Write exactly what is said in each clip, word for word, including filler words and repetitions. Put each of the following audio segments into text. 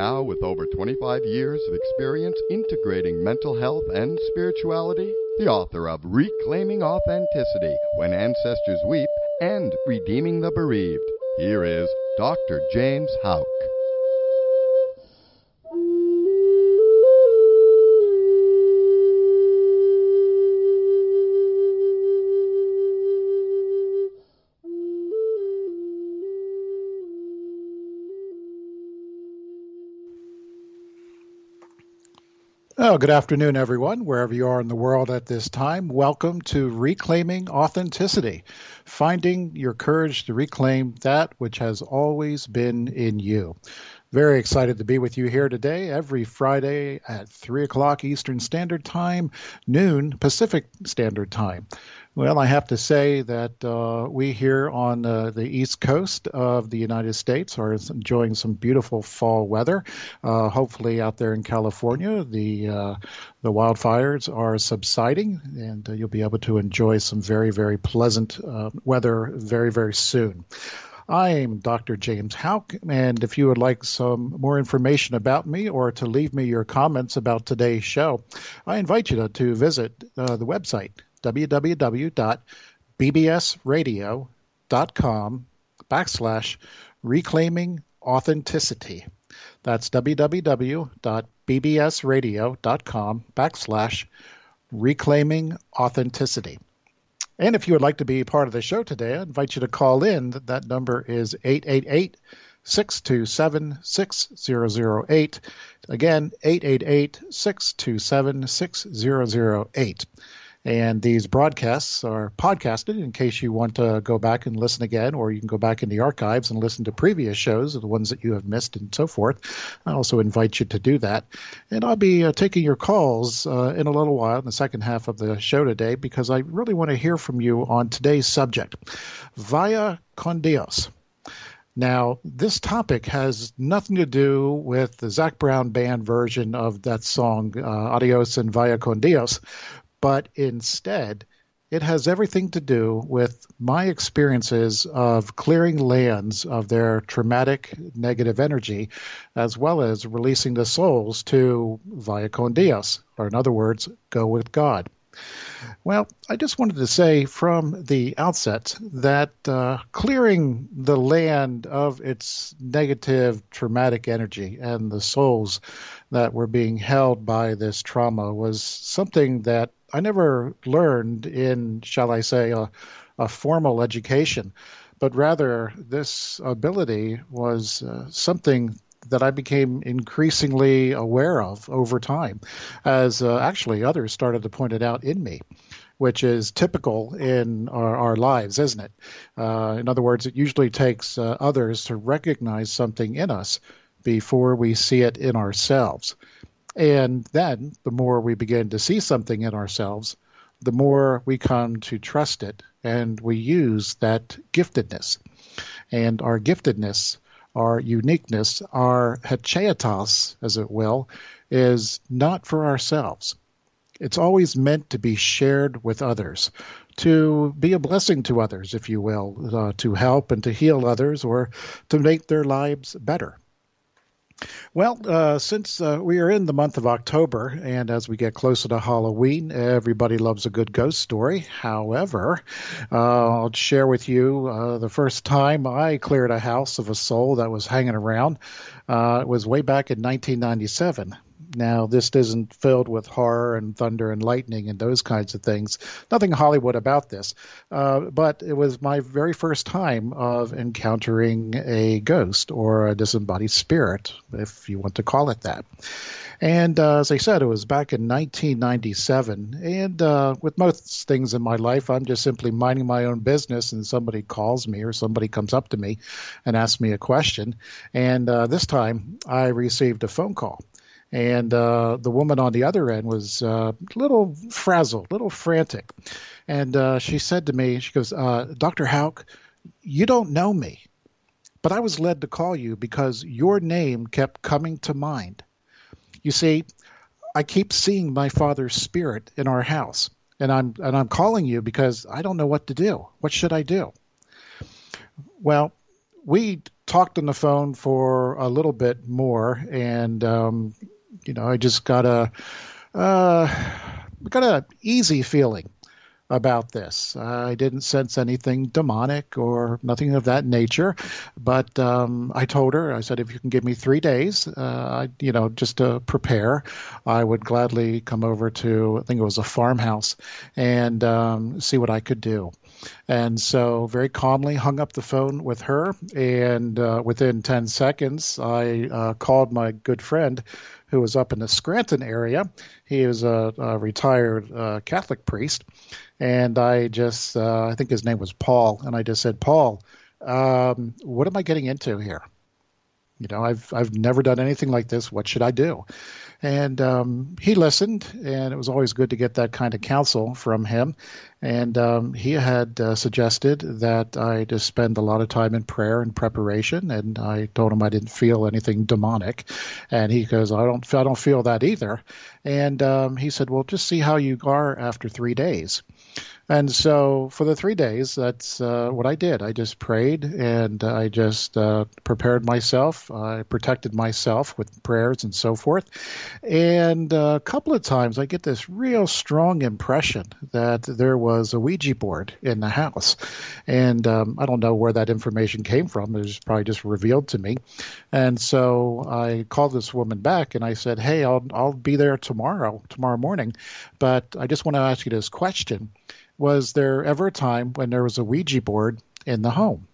Now, with over twenty-five years of experience integrating mental health and spirituality, the author of Reclaiming Authenticity, When Ancestors Weep, and Redeeming the Bereaved, here is Doctor James Houck. Oh, good afternoon, everyone, wherever you are in the world at this time. Welcome to Reclaiming Authenticity, finding your courage to reclaim that which has always been in you. Very excited to be with you here today, every Friday at three o'clock Eastern Standard Time, noon Pacific Standard Time. Well, I have to say that uh, we here on uh, the East Coast of the United States are enjoying some beautiful fall weather. Uh, hopefully out there in California, the uh, the wildfires are subsiding, and uh, you'll be able to enjoy some very, very pleasant uh, weather very, very soon. I am Doctor James Houck, and if you would like some more information about me or to leave me your comments about today's show, I invite you to, to visit uh, the website, w w w dot b b s radio dot com backslash reclaiming authenticity. That's w w w dot b b s radio dot com backslash reclaiming authenticity. And if you would like to be part of the show today, I invite you to call in. That number is eight eight eight, six two seven, six zero zero eight. Again, eight eight eight, six two seven, six zero zero eight. And these broadcasts are podcasted in case you want to go back and listen again, or you can go back in the archives and listen to previous shows, the ones that you have missed and so forth. I also invite you to do that. And I'll be uh, taking your calls uh, in a little while in the second half of the show today, because I really want to hear from you on today's subject, Vaya con Dios. Now, this topic has nothing to do with the Zac Brown Band version of that song, uh, Adios and Vaya con Dios, but instead, it has everything to do with my experiences of clearing lands of their traumatic negative energy, as well as releasing the souls to Vaya con Dios, or in other words, go with God. Well, I just wanted to say from the outset that uh, clearing the land of its negative traumatic energy and the souls that were being held by this trauma was something that I never learned in, shall I say, a, a formal education, but rather this ability was uh, something that I became increasingly aware of over time, as uh, actually others started to point it out in me, which is typical in our, our lives, isn't it? Uh, in other words, it usually takes uh, others to recognize something in us before we see it in ourselves. And then the more we begin to see something in ourselves, the more we come to trust it, and we use that giftedness. And our giftedness, our uniqueness, our hechetas, as it will, is not for ourselves. It's always meant to be shared with others, to be a blessing to others, if you will, uh, to help and to heal others, or to make their lives better. Well, uh, since uh, we are in the month of October, and as we get closer to Halloween, everybody loves a good ghost story. However, uh, I'll share with you uh, the first time I cleared a house of a soul that was hanging around. Uh, it was way back in nineteen ninety-seven. Now, this isn't filled with horror and thunder and lightning and those kinds of things. Nothing Hollywood about this. Uh, but it was my very first time of encountering a ghost or a disembodied spirit, if you want to call it that. And uh, as I said, it was back in nineteen ninety-seven. And uh, with most things in my life, I'm just simply minding my own business, and somebody calls me or somebody comes up to me and asks me a question. And uh, this time I received a phone call. And uh, the woman on the other end was uh, a little frazzled, a little frantic. And uh, she said to me, she goes, uh, Doctor Houck, you don't know me, but I was led to call you because your name kept coming to mind. You see, I keep seeing my father's spirit in our house, and I'm and I'm calling you because I don't know what to do. What should I do? Well, we talked on the phone for a little bit more, and um, you know, I just got a uh, got a easy feeling about this. I didn't sense anything demonic or nothing of that nature, but um, I told her, I said, if you can give me three days, uh, I, you know, just to prepare, I would gladly come over to, I think it was a farmhouse, and um, see what I could do. And so very calmly hung up the phone with her, and uh, within ten seconds, I uh, called my good friend who was up in the Scranton area. He was a, a retired uh, Catholic priest. And I just, uh, I think his name was Paul. And I just said, Paul, um, what am I getting into here? You know, I've I've never done anything like this. What should I do? And um, he listened, and it was always good to get that kind of counsel from him. And um, he had uh, suggested that I just spend a lot of time in prayer and preparation. And I told him I didn't feel anything demonic. And he goes, I don't, I don't feel that either. And um, he said, well, just see how you are after three days. And so for the three days, that's uh, what I did. I just prayed, and I just uh, prepared myself. I protected myself with prayers and so forth. And a couple of times I get this real strong impression that there was a Ouija board in the house. And um, I don't know where that information came from. It was probably just revealed to me. And so I called this woman back, and I said, hey, I'll, I'll be there tomorrow, tomorrow morning. But I just want to ask you this question. Was there ever a time when there was a Ouija board in the home?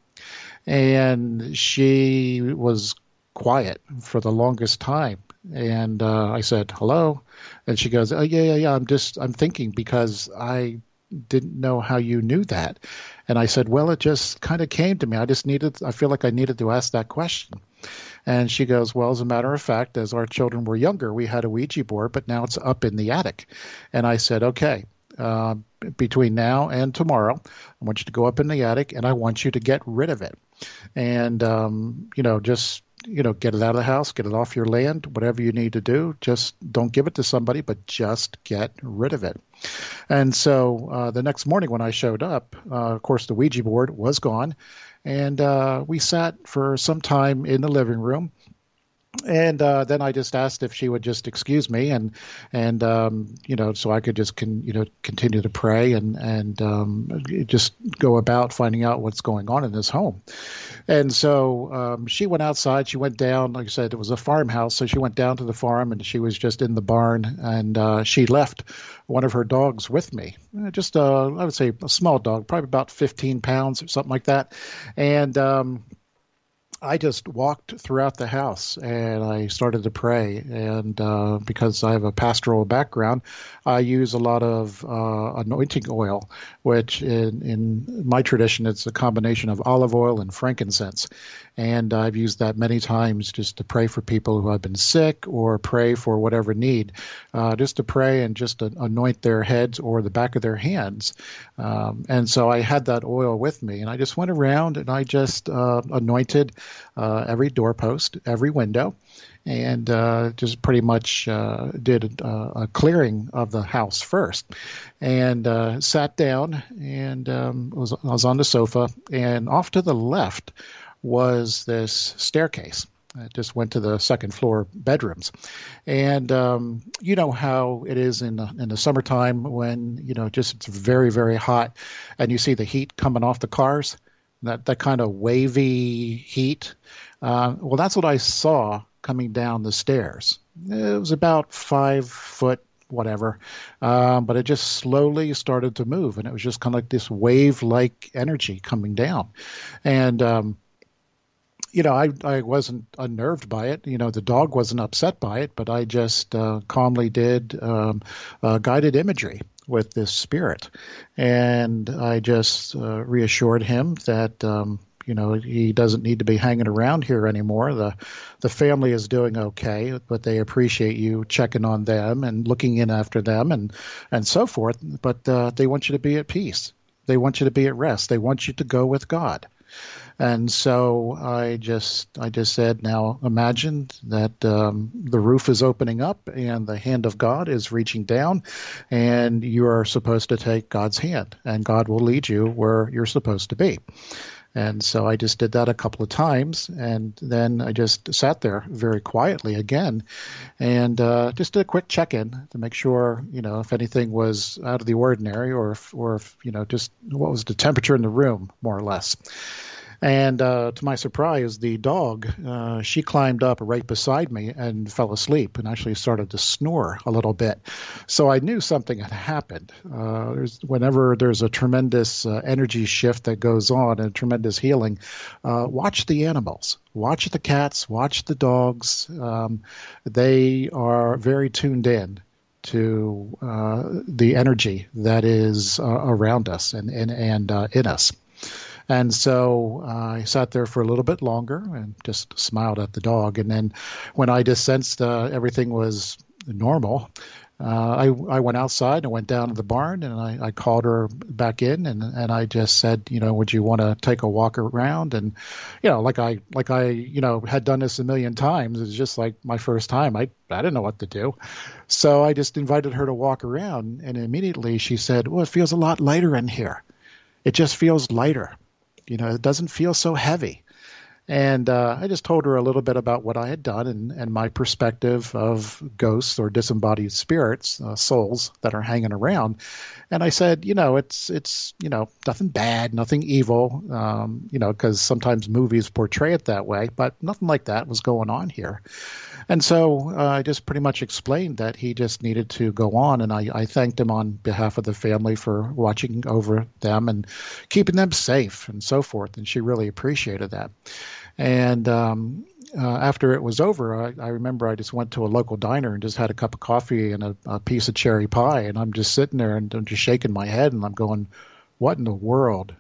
And she was quiet for the longest time. And uh, I said, hello? And she goes, oh, yeah, yeah, yeah. I'm just, I'm thinking because I didn't know how you knew that. And I said, well, it just kind of came to me. I just needed, I feel like I needed to ask that question. And she goes, well, as a matter of fact, as our children were younger, we had a Ouija board, but now it's up in the attic. And I said, okay. Uh, between now and tomorrow, I want you to go up in the attic, and I want you to get rid of it. And, um, you know, just, you know, get it out of the house, get it off your land, whatever you need to do. Just don't give it to somebody, but just get rid of it. And so uh, the next morning when I showed up, uh, of course, the Ouija board was gone. And uh, we sat for some time in the living room. And uh, then I just asked if she would just excuse me, and and um, you know, so I could just con, you know continue to pray and and um, just go about finding out what's going on in this home. And so um, she went outside. She went down. Like I said, it was a farmhouse, so she went down to the farm, and she was just in the barn. And uh, she left one of her dogs with me, just a, I would say a small dog, probably about fifteen pounds or something like that, and. Um, I just walked throughout the house, and I started to pray. And uh, because I have a pastoral background, I use a lot of uh, anointing oil, which in, in my tradition, it's a combination of olive oil and frankincense. And I've used that many times just to pray for people who have been sick or pray for whatever need, uh, just to pray and just to anoint their heads or the back of their hands. Um, and so I had that oil with me, and I just went around and I just uh, anointed uh, every doorpost, every window, and uh, just pretty much uh, did uh, a clearing of the house first, and uh, sat down and um, was, I was on the sofa, and off to the left was this staircase. It just went to the second floor bedrooms. And um, you know how it is in the, in the summertime when, you know, just it's very, very hot and you see the heat coming off the cars, that, that kind of wavy heat. Uh, well, that's what I saw coming down the stairs. It was about five foot whatever, um, but it just slowly started to move, and it was just kind of like this wave-like energy coming down. And um You know, I, I wasn't unnerved by it. You know, the dog wasn't upset by it, but I just uh, calmly did um, uh, guided imagery with this spirit. And I just uh, reassured him that, um, you know, he doesn't need to be hanging around here anymore. The the family is doing okay, but they appreciate you checking on them and looking in after them and, and so forth. But uh, they want you to be at peace. They want you to be at rest. They want you to go with God. And so I just I just said, now imagine that um, the roof is opening up and the hand of God is reaching down, and you are supposed to take God's hand, and God will lead you where you're supposed to be. And so I just did that a couple of times, and then I just sat there very quietly again, and uh, just did a quick check-in to make sure, you know, if anything was out of the ordinary, or if, or if, you know, just what was the temperature in the room, more or less. And uh, to my surprise, the dog, uh, she climbed up right beside me and fell asleep and actually started to snore a little bit. So I knew something had happened. Uh, there's, whenever there's a tremendous uh, energy shift that goes on and tremendous healing, uh, watch the animals. Watch the cats, watch the dogs. Um, they are very tuned in to uh, the energy that is uh, around us and, and, and uh, in us. And so uh, I sat there for a little bit longer and just smiled at the dog. And then when I just sensed uh, everything was normal, uh, I, I went outside and went down to the barn, and I, I called her back in, and, and I just said, you know, would you want to take a walk around? And, you know, like I, like I, you know, had done this a million times. It was just like my first time. I, I didn't know what to do. So I just invited her to walk around, and immediately she said, well, it feels a lot lighter in here. It just feels lighter. You know, it doesn't feel so heavy. And uh, I just told her a little bit about what I had done and, and my perspective of ghosts or disembodied spirits, uh, souls that are hanging around. And I said, you know, it's, it's you know, nothing bad, nothing evil, um, you know, because sometimes movies portray it that way, but nothing like that was going on here. And so uh, I just pretty much explained that he just needed to go on, and I, I thanked him on behalf of the family for watching over them and keeping them safe and so forth, and she really appreciated that. And um, uh, after it was over, I, I remember I just went to a local diner and just had a cup of coffee and a, a piece of cherry pie, and I'm just sitting there and I'm just shaking my head, and I'm going, what in the world?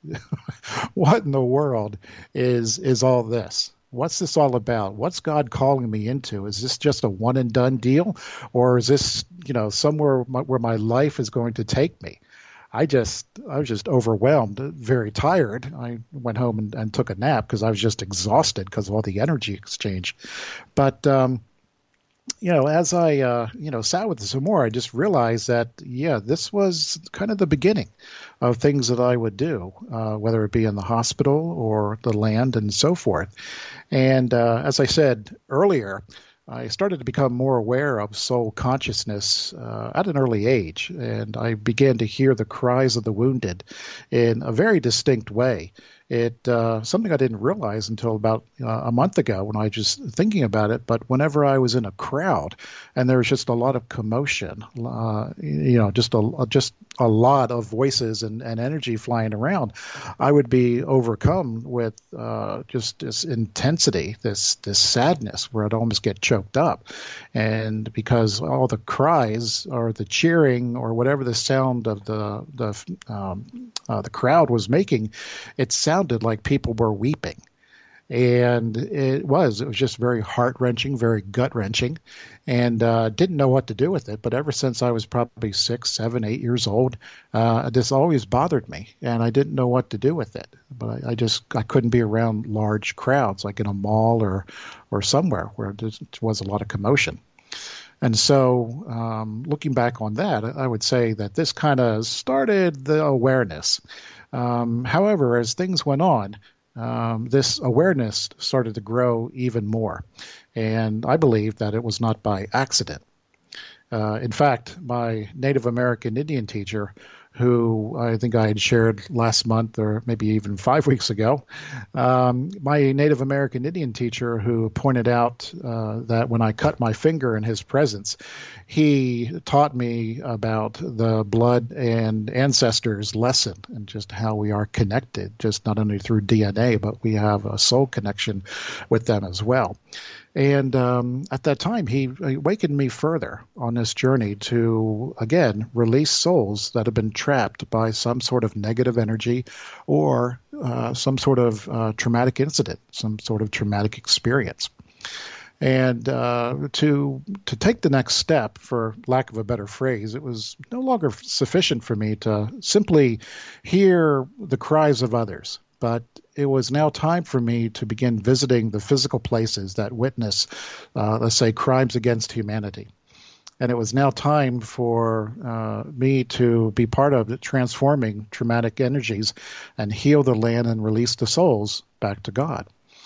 What in the world is is all this? What's this all about? What's God calling me into? Is this just a one and done deal, or is this, you know, somewhere my, where my life is going to take me? I just, I was just overwhelmed, very tired. I went home and, and took a nap because I was just exhausted because of all the energy exchange. But, um, you know, as I, uh, you know, sat with it some more, I just realized that, yeah, this was kind of the beginning of things that I would do, uh, whether it be in the hospital or the land and so forth. And uh, as I said earlier, I started to become more aware of soul consciousness uh, at an early age, and I began to hear the cries of the wounded in a very distinct way. It uh, something I didn't realize until about uh, a month ago when I was just thinking about it. But whenever I was in a crowd and there was just a lot of commotion, uh, you know, just a just a lot of voices and, and energy flying around, I would be overcome with uh, just this intensity, this this sadness, where I'd almost get choked up, and because all the cries or the cheering or whatever the sound of the the um, uh, the crowd was making, it sounded sounded like people were weeping. And it was. It was just very heart-wrenching, very gut-wrenching, and uh, didn't know what to do with it. But ever since I was probably six, seven, eight years old, uh, this always bothered me, and I didn't know what to do with it. But I, I just I couldn't be around large crowds, like in a mall or, or somewhere where there was a lot of commotion. And so um, looking back on that, I would say that this kind of started the awareness. Um, however, as things went on, um, this awareness started to grow even more. And I believe that it was not by accident. Uh, in fact, my Native American Indian teacher, who I think I had shared last month or maybe even five weeks ago, um, my Native American Indian teacher who pointed out uh, that when I cut my finger in his presence, he taught me about the blood and ancestors lesson and just how we are connected, just not only through D N A, but we have a soul connection with them as well. And um, at that time, he awakened me further on this journey to, again, release souls that have been trapped by some sort of negative energy or uh, some sort of uh, traumatic incident, some sort of traumatic experience. And uh, to to take the next step, for lack of a better phrase, it was no longer sufficient for me to simply hear the cries of others. But it was now time for me to begin visiting the physical places that witness, uh, let's say, crimes against humanity. And it was now time for uh, me to be part of it, transforming traumatic energies and heal the land and release the souls back to God.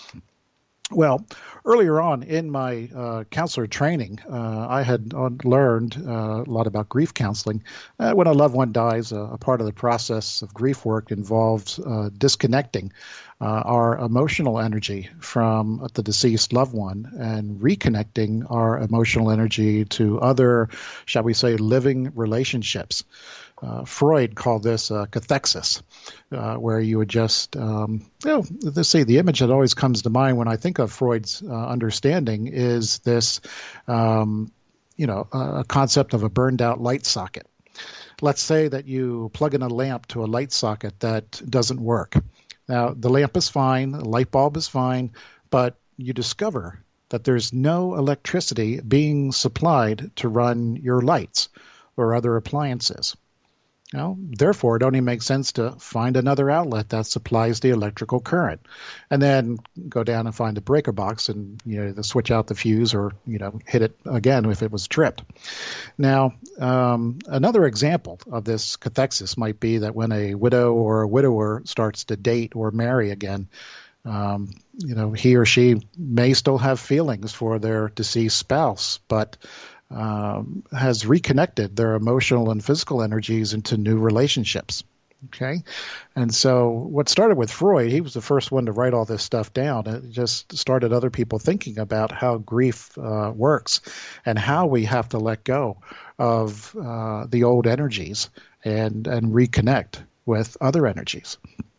Well, earlier on in my uh, counselor training, uh, I had learned uh, a lot about grief counseling. Uh, when a loved one dies, uh, a part of the process of grief work involves uh, disconnecting uh, our emotional energy from the deceased loved one and reconnecting our emotional energy to other, shall we say, living relationships. Uh, Freud called this uh, cathexis, uh, where you would just, um, you know, let's see, the image that always comes to mind when I think of Freud's uh, understanding is this, um, you know, a concept of a burned out light socket. Let's say that you plug in a lamp to a light socket that doesn't work. Now, the lamp is fine, the light bulb is fine, but you discover that there's no electricity being supplied to run your lights or other appliances. You know, therefore, it only makes sense to find another outlet that supplies the electrical current, and then go down and find the breaker box and, you know, switch out the fuse or, you know, hit it again if it was tripped. Now, um, another example of this cathexis might be that when a widow or a widower starts to date or marry again, um, you know, he or she may still have feelings for their deceased spouse, but Um, has reconnected their emotional and physical energies into new relationships. Okay. And so what started with Freud, he was the first one to write all this stuff down. It just started other people thinking about how grief uh, works and how we have to let go of uh, the old energies and, and reconnect with other energies.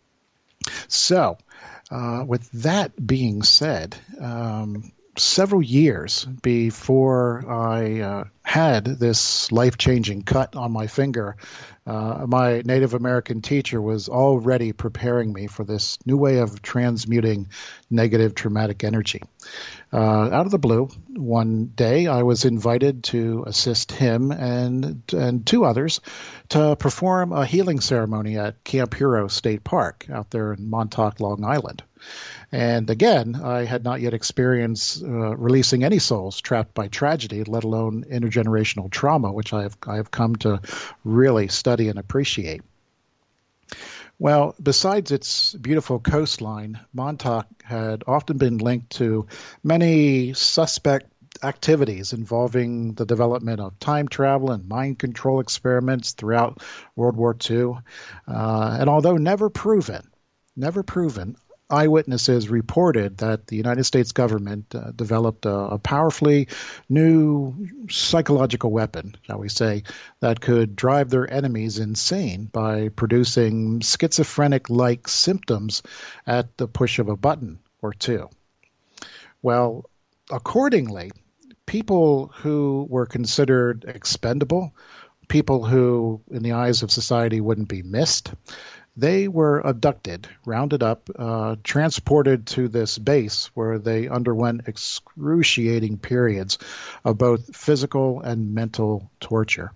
So uh, with that being said, um, several years before I uh, had this life-changing cut on my finger, uh, my Native American teacher was already preparing me for this new way of transmuting negative traumatic energy. Uh, out of the blue, one day I was invited to assist him and and two others to perform a healing ceremony at Camp Hero State Park out there in Montauk, Long Island. And again, I had not yet experienced uh, releasing any souls trapped by tragedy, let alone intergenerational trauma, which I have I have come to really study and appreciate. Well, besides its beautiful coastline, Montauk had often been linked to many suspect activities involving the development of time travel and mind control experiments throughout World War Two. Uh, and although never proven, never proven, eyewitnesses reported that the United States government uh, developed a, a powerfully new psychological weapon, shall we say, that could drive their enemies insane by producing schizophrenic-like symptoms at the push of a button or two. Well, accordingly, people who were considered expendable, people who, in the eyes of society, wouldn't be missed, they were abducted, rounded up, uh, transported to this base where they underwent excruciating periods of both physical and mental torture.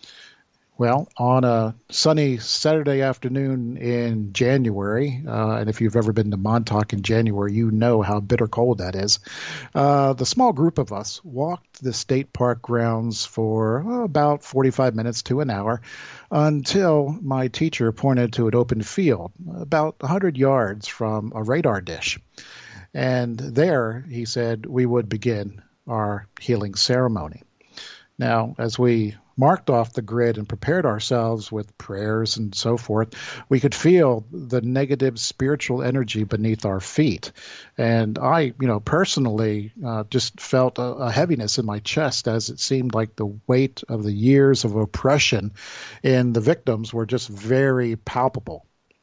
Well, on a sunny Saturday afternoon in January, uh, and if you've ever been to Montauk in January, you know how bitter cold that is, uh, the small group of us walked the state park grounds for oh, about forty-five minutes to an hour until my teacher pointed to an open field about one hundred yards from a radar dish. And there, he said, we would begin our healing ceremony. Now, as we marked off the grid and prepared ourselves with prayers and so forth, we could feel the negative spiritual energy beneath our feet. And I, you know, personally uh, just felt a, a heaviness in my chest as it seemed like the weight of the years of oppression in the victims were just very palpable.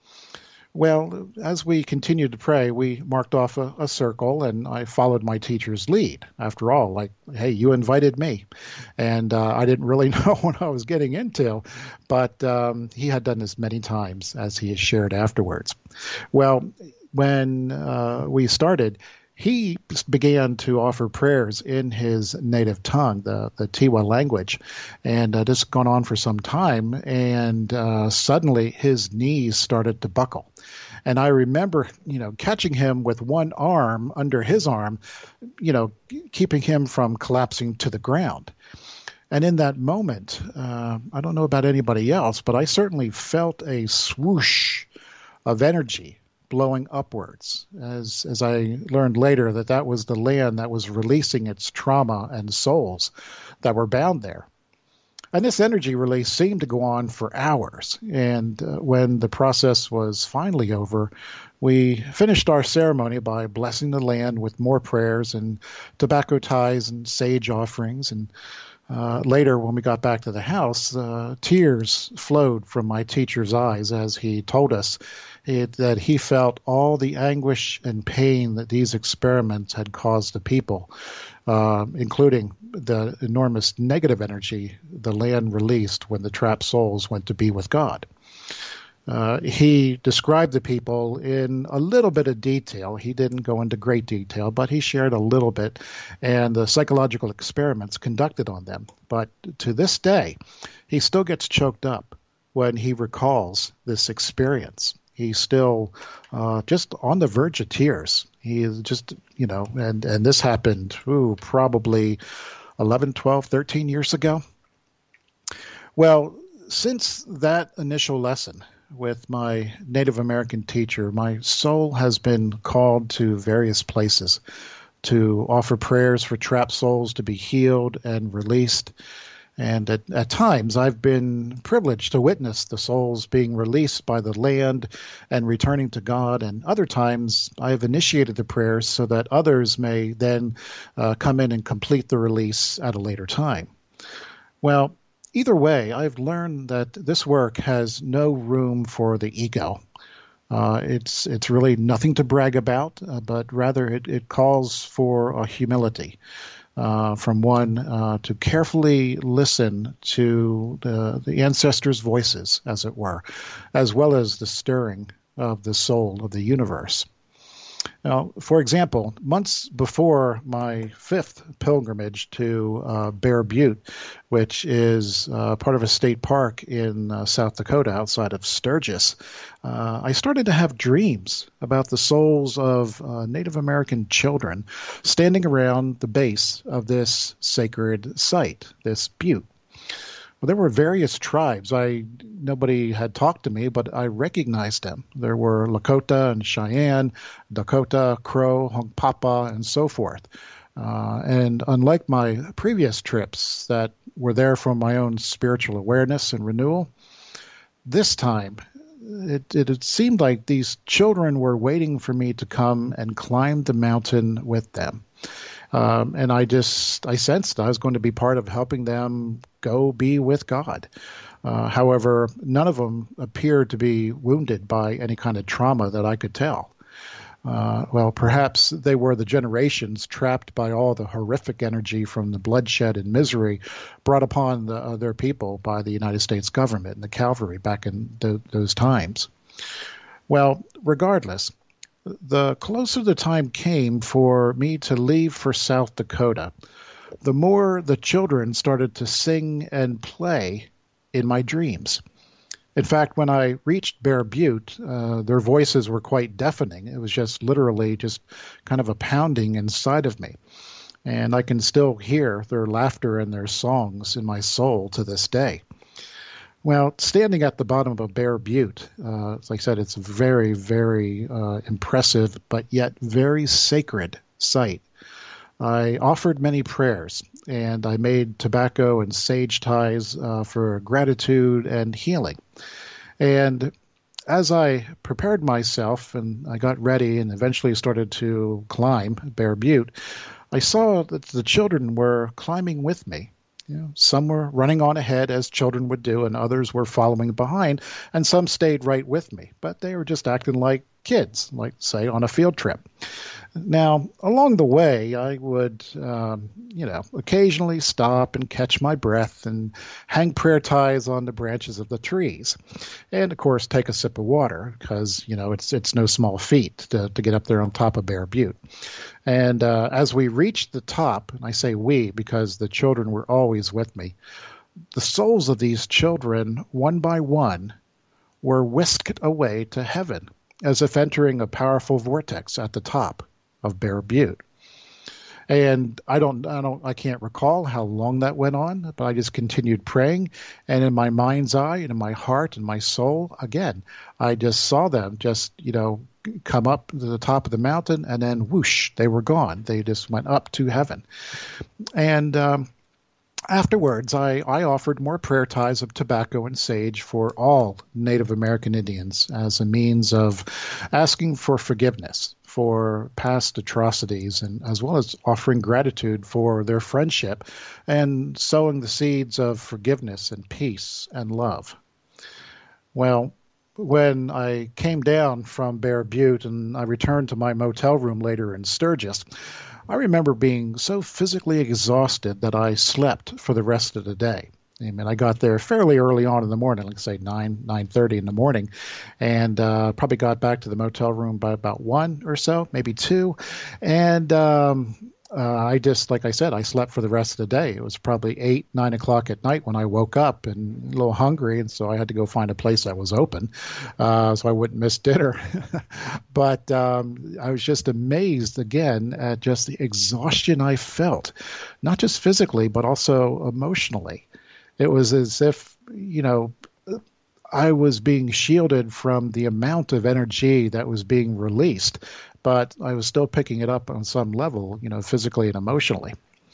Well, as we continued to pray, we marked off a, a circle, and I followed my teacher's lead. After all, like, hey, you invited me, and uh, I didn't really know what I was getting into, but um, he had done this many times, as he has shared afterwards. Well, when uh, we started, he began to offer prayers in his native tongue, the, the Tiwa language, and uh, this had gone on for some time, and uh, suddenly his knees started to buckle. And I remember, you know, catching him with one arm under his arm, you know, keeping him from collapsing to the ground. And in that moment, uh, I don't know about anybody else, but I certainly felt a swoosh of energy blowing upwards. As as I learned later, that that was the land that was releasing its trauma and souls that were bound there. And this energy release seemed to go on for hours. And uh, when the process was finally over, we finished our ceremony by blessing the land with more prayers and tobacco ties and sage offerings. And uh, later, when we got back to the house, uh, tears flowed from my teacher's eyes as he told us it, that he felt all the anguish and pain that these experiments had caused the people, uh, including the enormous negative energy the land released when the trapped souls went to be with God. Uh, he described the people in a little bit of detail. He didn't go into great detail, but he shared a little bit and the psychological experiments conducted on them. But to this day, he still gets choked up when he recalls this experience. He's still uh, just on the verge of tears. He is just, you know, and, and this happened, ooh, probably eleven, twelve, thirteen years ago. Well, since that initial lesson with my Native American teacher, my soul has been called to various places to offer prayers for trapped souls to be healed and released. And at, at times, I've been privileged to witness the souls being released by the land and returning to God. And other times, I've initiated the prayers so that others may then uh, come in and complete the release at a later time. Well, either way, I've learned that this work has no room for the ego. Uh, it's it's really nothing to brag about, uh, but rather it, it calls for a humility. Uh, from one uh, to carefully listen to the, the ancestors' voices, as it were, as well as the stirring of the soul of the universe. Now, for example, months before my fifth pilgrimage to uh, Bear Butte, which is uh, part of a state park in uh, South Dakota outside of Sturgis, uh, I started to have dreams about the souls of uh, Native American children standing around the base of this sacred site, this butte. Well, there were various tribes. I nobody had talked to me, but I recognized them. There were Lakota and Cheyenne, Dakota, Crow, Hunkpapa, and so forth. Uh, and unlike my previous trips that were there for my own spiritual awareness and renewal, this time it, it, it seemed like these children were waiting for me to come and climb the mountain with them. Um, and I just, I sensed I was going to be part of helping them go be with God. Uh, however, none of them appeared to be wounded by any kind of trauma that I could tell. Uh, well, perhaps they were the generations trapped by all the horrific energy from the bloodshed and misery brought upon the, uh, their people by the United States government and the cavalry back in th- those times. Well, regardless, the closer the time came for me to leave for South Dakota, the more the children started to sing and play in my dreams. In fact, when I reached Bear Butte, uh, their voices were quite deafening. It was just literally just kind of a pounding inside of me. And I can still hear their laughter and their songs in my soul to this day. Well, standing at the bottom of Bear Butte, uh, as I said, it's a very, very uh, impressive, but yet very sacred site. I offered many prayers, and I made tobacco and sage ties uh, for gratitude and healing. And as I prepared myself and I got ready and eventually started to climb Bear Butte, I saw that the children were climbing with me. You know, some were running on ahead, as children would do, and others were following behind, and some stayed right with me. But they were just acting like kids, like, say, on a field trip. Now, along the way, I would, um, you know, occasionally stop and catch my breath and hang prayer ties on the branches of the trees. And, of course, take a sip of water because, you know, it's it's no small feat to, to get up there on top of Bear Butte. And uh, as we reached the top, and I say we because the children were always with me, the souls of these children, one by one, were whisked away to heaven, as if entering a powerful vortex at the top of Bear Butte. And I don't, I don't, I can't recall how long that went on, but I just continued praying. And in my mind's eye and in my heart and my soul, again, I just saw them just, you know, come up to the top of the mountain, and then whoosh, they were gone. They just went up to heaven. And um, afterwards, I, I offered more prayer ties of tobacco and sage for all Native American Indians as a means of asking for forgiveness for past atrocities, and as well as offering gratitude for their friendship and sowing the seeds of forgiveness and peace and love. Well, when I came down from Bear Butte and I returned to my motel room later in Sturgis, I remember being so physically exhausted that I slept for the rest of the day. I mean, I got there fairly early on in the morning, like say nine, nine thirty in the morning, and uh, probably got back to the motel room by about one or so, maybe two. And um, uh, I just, like I said, I slept for the rest of the day. It was probably eight, nine o'clock at night when I woke up and a little hungry, and so I had to go find a place that was open uh, so I wouldn't miss dinner. But um, I was just amazed again at just the exhaustion I felt, not just physically, but also emotionally. It was as if, you know, I was being shielded from the amount of energy that was being released, but I was still picking it up on some level, you know, physically and emotionally.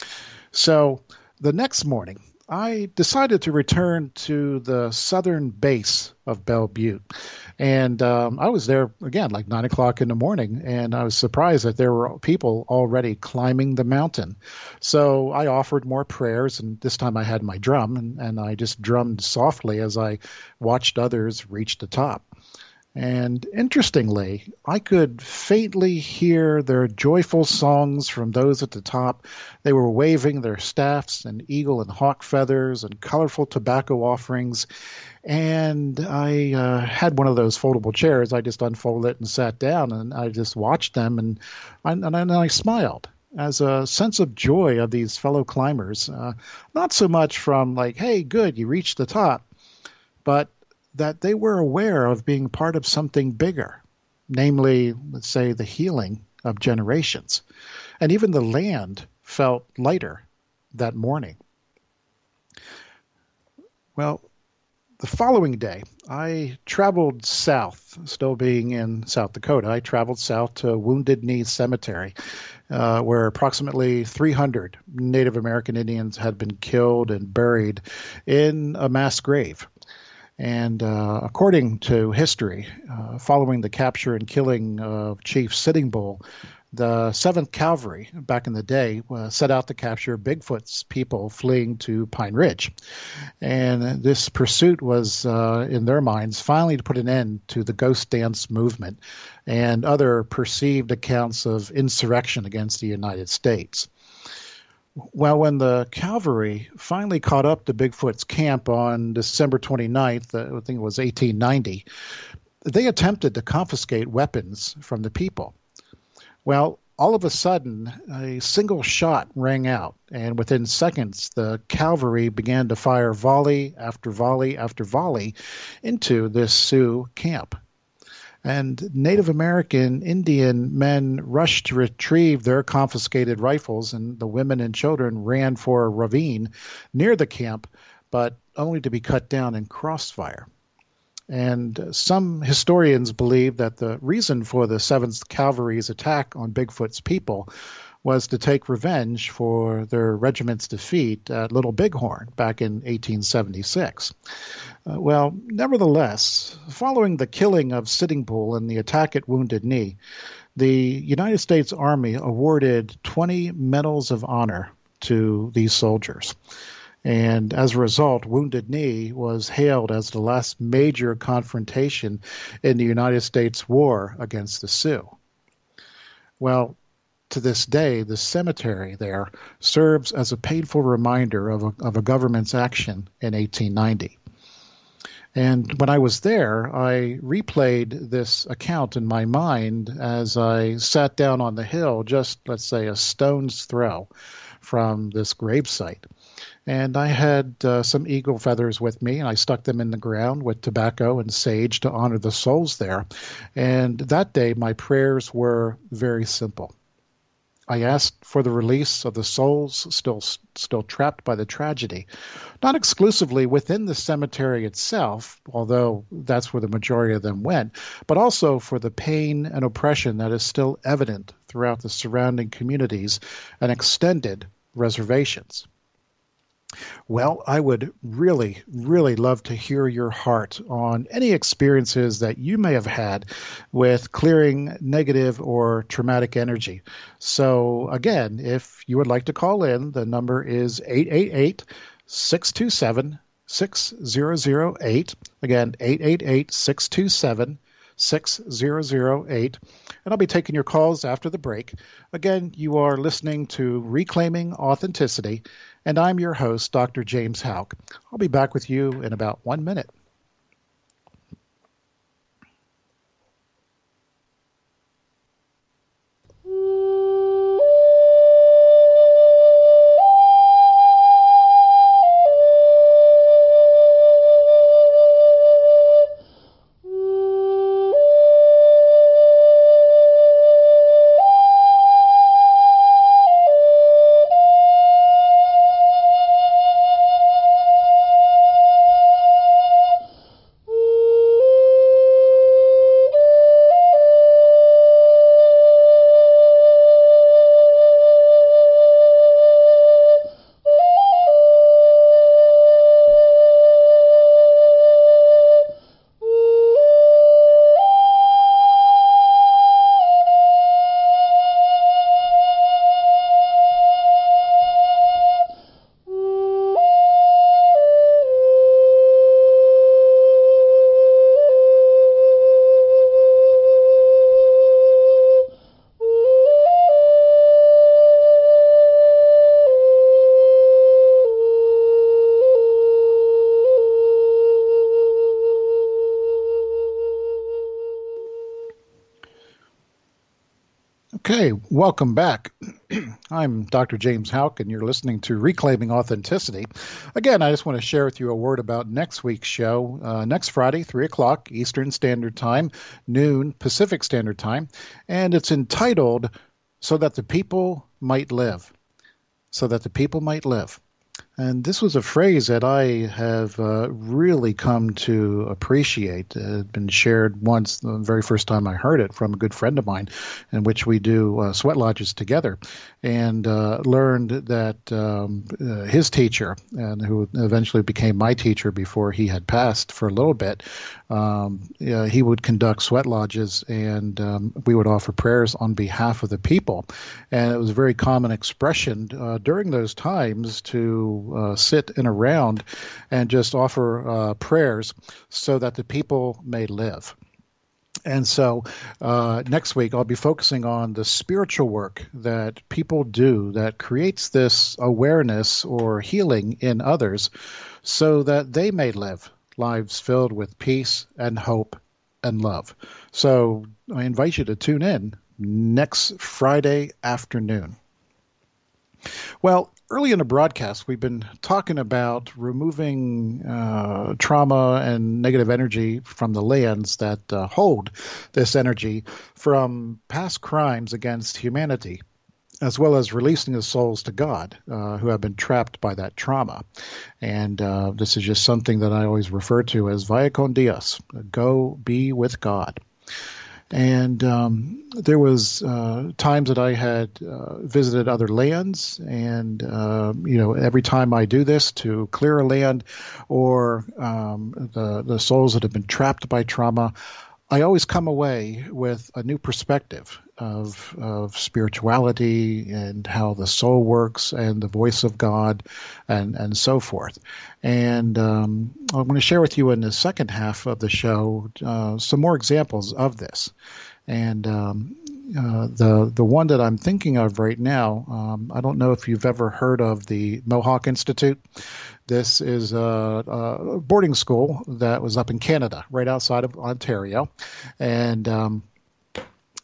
So the next morning, I decided to return to the southern base of Belle Butte. And um, I was there, again, like nine o'clock in the morning, and I was surprised that there were people already climbing the mountain. So I offered more prayers, and this time I had my drum, and, and I just drummed softly as I watched others reach the top. And interestingly, I could faintly hear their joyful songs from those at the top. They were waving their staffs and eagle and hawk feathers and colorful tobacco offerings. And I uh, had one of those foldable chairs. I just unfolded it and sat down, and I just watched them, and I, and I, and I smiled as a sense of joy of these fellow climbers. Uh, not so much from like, hey, good, you reached the top, but that they were aware of being part of something bigger, namely, let's say, the healing of generations. And even the land felt lighter that morning. Well, the following day, I traveled south, still being in South Dakota. I traveled south to Wounded Knee Cemetery, uh, where approximately three hundred Native American Indians had been killed and buried in a mass grave. And uh, according to history, uh, following the capture and killing of Chief Sitting Bull, the seventh Cavalry back in the day uh, set out to capture Bigfoot's people fleeing to Pine Ridge. And this pursuit was, uh, in their minds, finally to put an end to the ghost dance movement and other perceived accounts of insurrection against the United States. Well, when the cavalry finally caught up to Bigfoot's camp on December twenty-ninth, I think it was eighteen ninety, they attempted to confiscate weapons from the people. Well, all of a sudden, a single shot rang out, and within seconds, the cavalry began to fire volley after volley after volley into this Sioux camp. And Native American Indian men rushed to retrieve their confiscated rifles, and the women and children ran for a ravine near the camp, but only to be cut down in crossfire. And some historians believe that the reason for the seventh Cavalry's attack on Bigfoot's people was to take revenge for their regiment's defeat at Little Bighorn back in eighteen seventy-six. Uh, well, nevertheless, following the killing of Sitting Bull and the attack at Wounded Knee, the United States Army awarded twenty medals of honor to these soldiers. And as a result, Wounded Knee was hailed as the last major confrontation in the United States war against the Sioux. Well, to this day, the cemetery there serves as a painful reminder of a, of a government's action in eighteen ninety. And when I was there, I replayed this account in my mind as I sat down on the hill, just, let's say, a stone's throw from this gravesite. And I had uh, some eagle feathers with me, and I stuck them in the ground with tobacco and sage to honor the souls there. And that day, my prayers were very simple. I asked for the release of the souls still still trapped by the tragedy, not exclusively within the cemetery itself, although that's where the majority of them went, but also for the pain and oppression that is still evident throughout the surrounding communities and extended reservations. Well, I would really, really love to hear your heart on any experiences that you may have had with clearing negative or traumatic energy. So again, if you would like to call in, the number is eight eight eight, six two seven, six zero zero eight. Again, eight eight eight, six two seven, six zero zero eight. And I'll be taking your calls after the break. Again, you are listening to Reclaiming Authenticity, and I'm your host, Doctor James Houck. I'll be back with you in about one minute. Okay, welcome back. I'm Doctor James Houck, and you're listening to Reclaiming Authenticity. Again, I just want to share with you a word about next week's show. Uh, next Friday, three o'clock Eastern Standard Time, noon Pacific Standard Time, and it's entitled So That the People Might Live. So that the people might live. And this was a phrase that I have uh, really come to appreciate. It had been shared once, the very first time I heard it, from a good friend of mine, in which we do uh, sweat lodges together, and uh, learned that um, uh, his teacher, and who eventually became my teacher before he had passed for a little bit, um, uh, he would conduct sweat lodges, and um, we would offer prayers on behalf of the people. And it was a very common expression uh, during those times to Uh, sit in a round and just offer uh, prayers so that the people may live. And so uh, next week, I'll be focusing on the spiritual work that people do that creates this awareness or healing in others so that they may live lives filled with peace and hope and love. So I invite you to tune in next Friday afternoon. Well, early in the broadcast, we've been talking about removing uh, trauma and negative energy from the lands that uh, hold this energy from past crimes against humanity, as well as releasing the souls to God uh, who have been trapped by that trauma. And uh, this is just something that I always refer to as vaya con Dios, go be with God. And um, there was uh, times that I had uh, visited other lands, and uh, you know, every time I do this to clear a land or um, the the souls that have been trapped by trauma, I always come away with a new perspective of of spirituality and how the soul works and the voice of God and, and so forth. And um, I'm going to share with you in the second half of the show uh, some more examples of this. And um, uh, the the one that I'm thinking of right now, um, I don't know if you've ever heard of the Mohawk Institute. This is a, a boarding school that was up in Canada, right outside of Ontario. And um,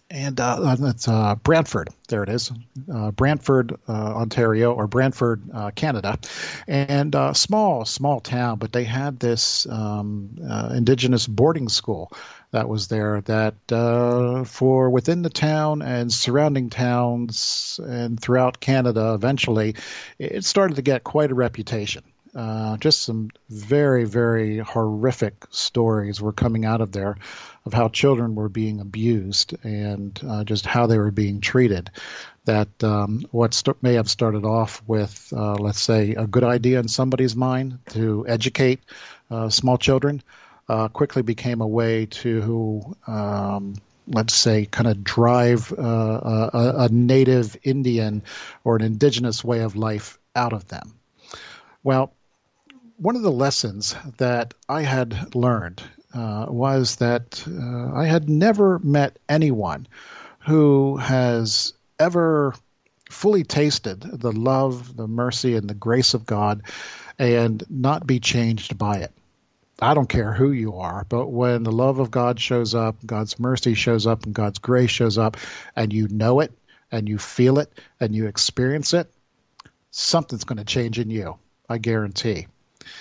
And uh, that's uh, Brantford. There it is, uh, Brantford, uh, Ontario, or Brantford, uh, Canada, and uh, small, small town. But they had this um, uh, Indigenous boarding school that was there. That uh, for within the town and surrounding towns and throughout Canada, eventually, it started to get quite a reputation. Uh, just some very, very horrific stories were coming out of there of how children were being abused and uh, just how they were being treated. That um, what st- may have started off with, uh, let's say, a good idea in somebody's mind to educate uh, small children uh, quickly became a way to, um, let's say, kind of drive uh, a, a native Indian or an indigenous way of life out of them. Well, one of the lessons that I had learned uh, was that uh, I had never met anyone who has ever fully tasted the love, the mercy, and the grace of God and not be changed by it. I don't care who you are, but when the love of God shows up, God's mercy shows up, and God's grace shows up, and you know it, and you feel it, and you experience it, something's going to change in you, I guarantee.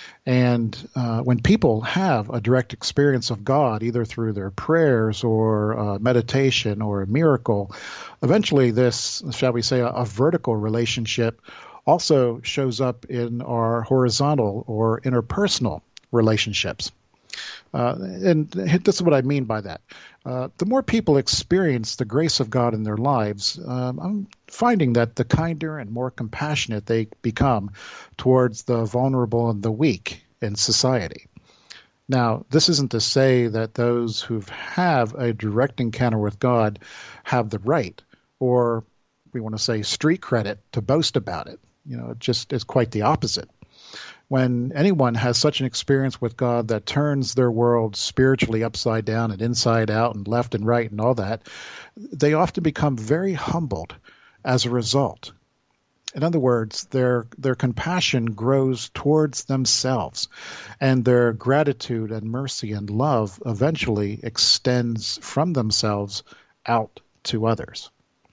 And uh, when people have a direct experience of God, either through their prayers or uh, meditation or a miracle, eventually this, shall we say, a, a vertical relationship also shows up in our horizontal or interpersonal relationships. Uh, and this is what I mean by that. Uh, the more people experience the grace of God in their lives, um, I'm finding that the kinder and more compassionate they become towards the vulnerable and the weak in society. Now, this isn't to say that those who have a direct encounter with God have the right, or we want to say street credit, to boast about it. You know, it just is quite the opposite. When anyone has such an experience with God that turns their world spiritually upside down and inside out and left and right and all that, they often become very humbled as a result. In other words, their their compassion grows towards themselves, and their gratitude and mercy and love eventually extends from themselves out to others.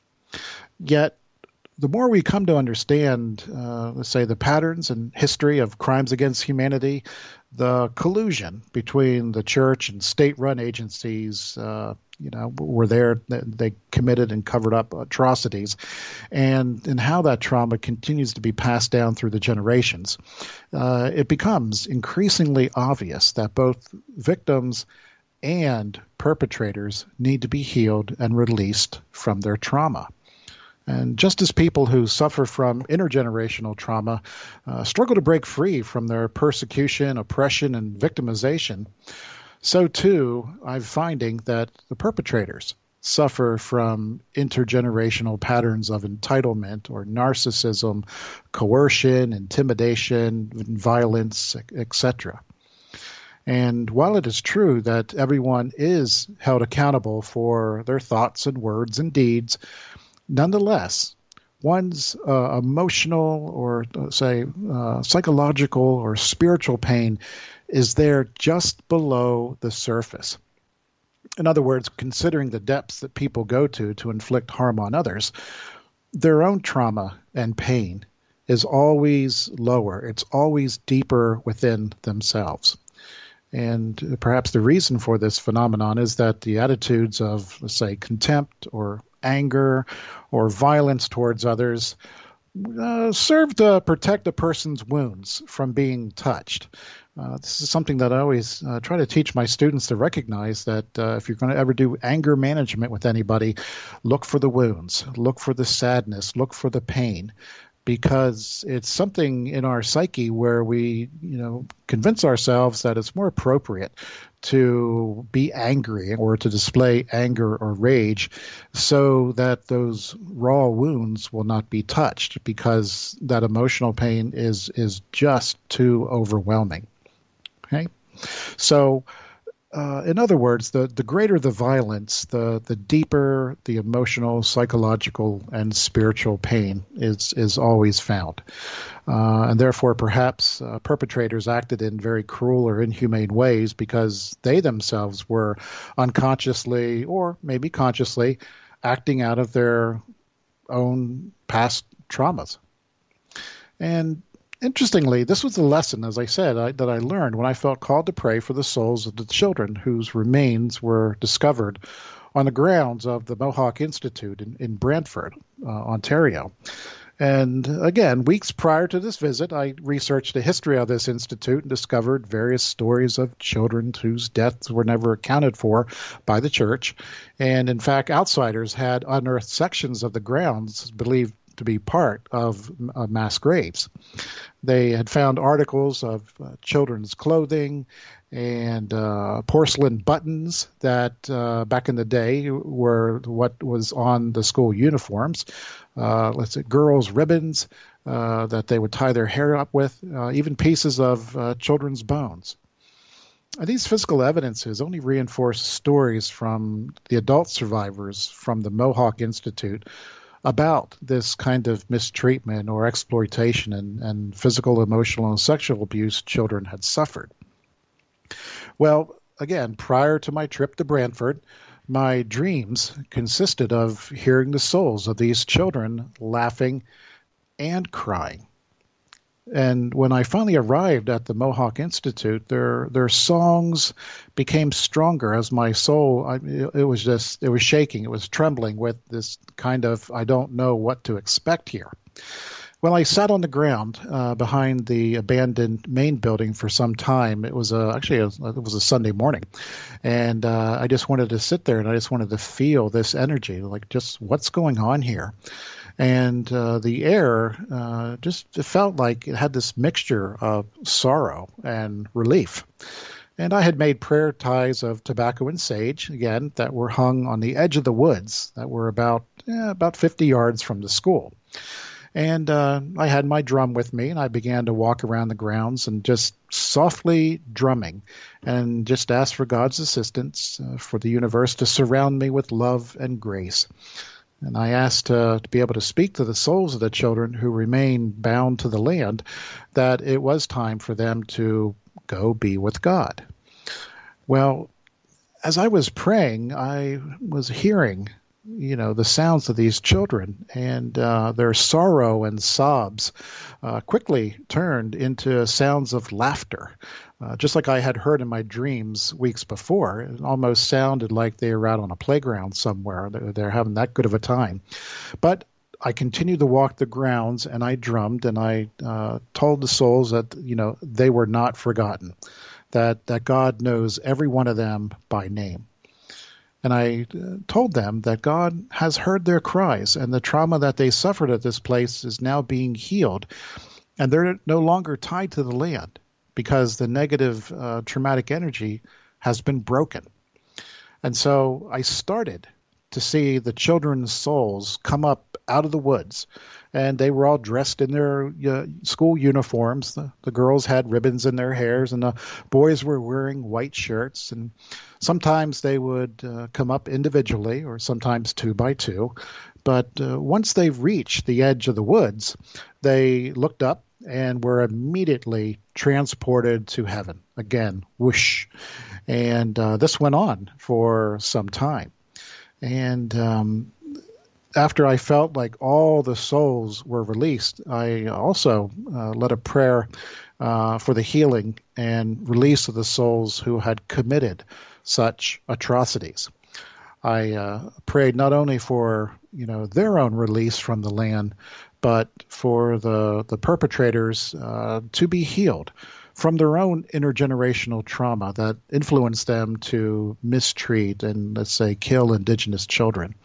Yet, the more we come to understand, uh, let's say, the patterns and history of crimes against humanity, the collusion between the church and state-run agencies, uh, you know, were there, they committed and covered up atrocities, and, and how that trauma continues to be passed down through the generations, uh, it becomes increasingly obvious that both victims and perpetrators need to be healed and released from their trauma. And just as people who suffer from intergenerational trauma uh, struggle to break free from their persecution, oppression, and victimization, so too I'm finding that the perpetrators suffer from intergenerational patterns of entitlement or narcissism, coercion, intimidation, violence, et cetera. And while it is true that everyone is held accountable for their thoughts and words and deeds, nonetheless, one's uh, emotional or, uh, say, uh, psychological or spiritual pain is there just below the surface. In other words, considering the depths that people go to to inflict harm on others, their own trauma and pain is always lower. It's always deeper within themselves. And perhaps the reason for this phenomenon is that the attitudes of, let's say, contempt or anger or violence towards others uh, serve to protect a person's wounds from being touched. Uh, this is something that I always uh, try to teach my students to recognize, that uh, if you're going to ever do anger management with anybody, look for the wounds, look for the sadness, look for the pain, because it's something in our psyche where we, you know, convince ourselves that it's more appropriate to be angry or to display anger or rage so that those raw wounds will not be touched, because that emotional pain is is just too overwhelming. Okay? So, Uh, in other words, the, the greater the violence, the, the deeper the emotional, psychological, and spiritual pain is, is always found. Uh, and therefore, perhaps uh, perpetrators acted in very cruel or inhumane ways because they themselves were unconsciously, or maybe consciously, acting out of their own past traumas. And interestingly, this was a lesson, as I said, I, that I learned when I felt called to pray for the souls of the children whose remains were discovered on the grounds of the Mohawk Institute in, in Brantford, uh, Ontario. And again, weeks prior to this visit, I researched the history of this institute and discovered various stories of children whose deaths were never accounted for by the church. And in fact, outsiders had unearthed sections of the grounds believed to be part of uh, mass graves. They had found articles of uh, children's clothing and uh, porcelain buttons that uh, back in the day were what was on the school uniforms. Uh, let's say girls' ribbons uh, that they would tie their hair up with, uh, even pieces of uh, children's bones. And these physical evidences only reinforce stories from the adult survivors from the Mohawk Institute about this kind of mistreatment or exploitation and, and physical, emotional, and sexual abuse children had suffered. Well, again, prior to my trip to Brantford, my dreams consisted of hearing the souls of these children laughing and crying. And when I finally arrived at the Mohawk Institute, their their songs became stronger as my soul, I, it was just, it was shaking, it was trembling with this kind of, I don't know what to expect here. Well, I sat on the ground uh, behind the abandoned main building for some time. It was a, actually a, it was a Sunday morning, and uh, I just wanted to sit there and I just wanted to feel this energy, like just what's going on here. And uh, the air uh, just it felt like it had this mixture of sorrow and relief. And I had made prayer ties of tobacco and sage, again, that were hung on the edge of the woods that were about eh, about fifty yards from the school. And uh, I had my drum with me, and I began to walk around the grounds and just softly drumming and just ask for God's assistance, uh, for the universe to surround me with love and grace. And I asked uh, to be able to speak to the souls of the children who remain bound to the land, that it was time for them to go be with God. Well, as I was praying, I was hearing you know, the sounds of these children, and uh, their sorrow and sobs uh, quickly turned into sounds of laughter, uh, just like I had heard in my dreams weeks before. It almost sounded like they were out on a playground somewhere. They're, they're having that good of a time. But I continued to walk the grounds, and I drummed, and I uh, told the souls that, you know, they were not forgotten, that, that God knows every one of them by name. And I told them that God has heard their cries, and the trauma that they suffered at this place is now being healed. And they're no longer tied to the land because the negative uh, traumatic energy has been broken. And so I started to see the children's souls come up out of the woods. And they were all dressed in their uh, school uniforms. The, the girls had ribbons in their hairs, and the boys were wearing white shirts. And sometimes they would uh, come up individually, or sometimes two by two. But uh, once they reached the edge of the woods, they looked up and were immediately transported to heaven. Again, whoosh. And uh, this went on for some time. And um, after I felt like all the souls were released, I also uh, led a prayer uh, for the healing and release of the souls who had committed such atrocities. I uh, prayed not only for, you know, their own release from the land, but for the the perpetrators uh, to be healed from their own intergenerational trauma that influenced them to mistreat and, let's say, kill Indigenous children.